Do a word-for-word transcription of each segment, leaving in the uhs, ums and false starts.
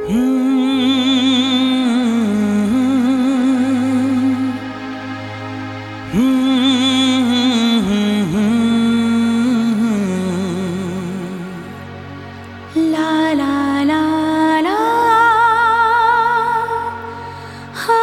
La la la la, ha.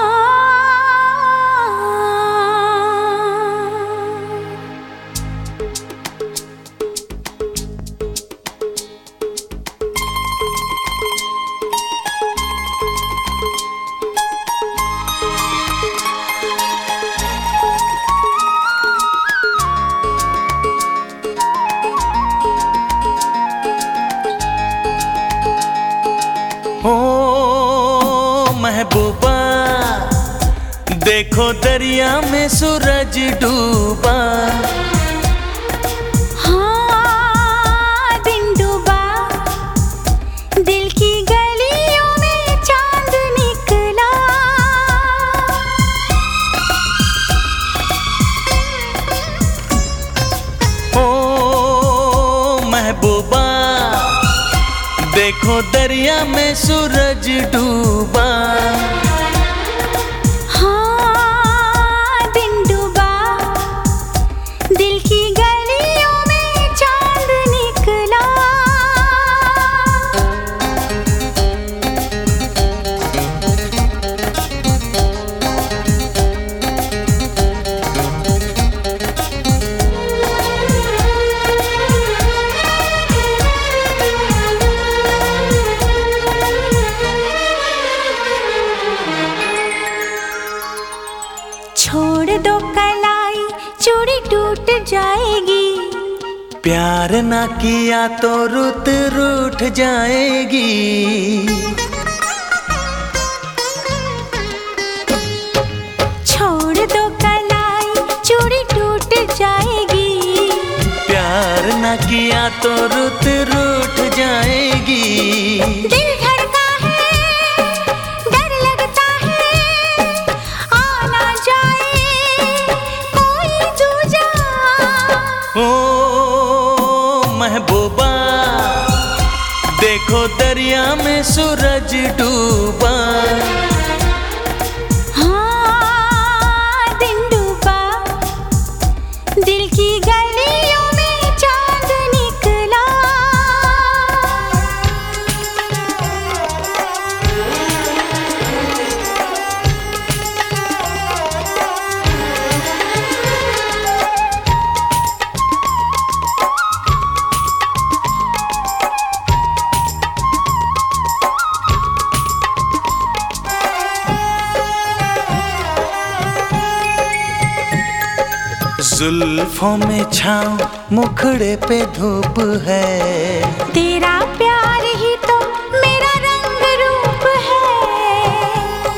ओ महबूबा, देखो दरिया में सूरज डूबा। हाँ दिन डूबा, दिल की गलियों में चांद निकला। ओ महबूबा, देखो दरिया में सूरज डूबा। हाँ दिन डूबा, दिल की गलियों में चांद निकला। छोड़ दो कलाई, चूड़ी टूट जाएगी। प्यार ना किया तो रुत रूठ जाएगी। छोड़ दो कलाई, चूड़ी टूट जाएगी। प्यार ना किया तो रुत रूठ जाएगी। दिल धड़का है, डर लगता है, आ ना जाए कोई दूजा। ओ महबूबा, देखो दरिया में सूरज डूबा। हाँ दिन डूबा, दिल की गलियों में चांद निकला। जुल्फों में छाँव, मुखड़े पे धूप है। तेरा प्यार ही तो मेरा रंग रूप है।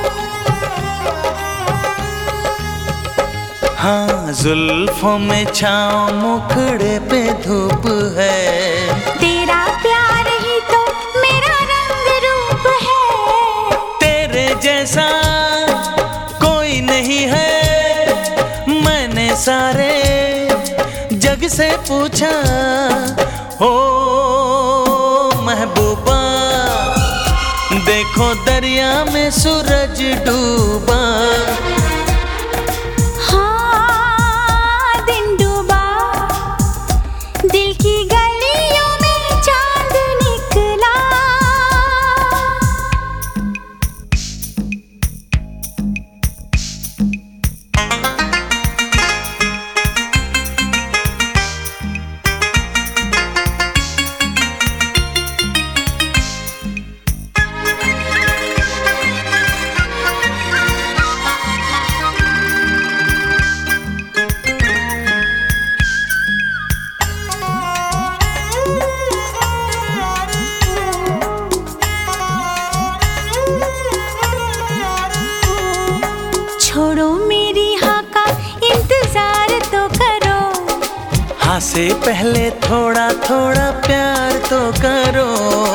हाँ जुल्फों में छाँव, मुखड़े पे धूप है। तेरा प्यार ही तो मेरा रंग रूप है। तेरे जैसा कोई नहीं है, मैंने सारे जग से पूछा। ओ महबूबा, देखो दरिया में सूरज डूबा। हाँ दिन डूबा, दिल की गलियों में चांद निकला। छोड़ो मेरी हाँ का इंतजार तो करो। हाँ से पहले थोड़ा थोड़ा प्यार तो करो।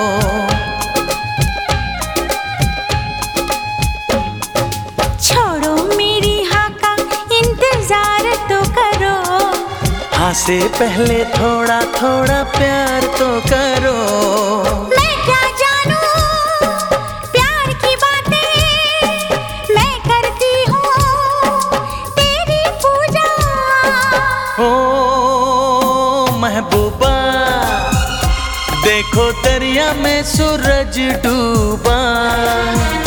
छोड़ो मेरी हाँ का इंतजार तो करो। हाँ से पहले थोड़ा थोड़ा प्यार तो करो। मैं क्या जानूं दरिया में सूरज डूबा।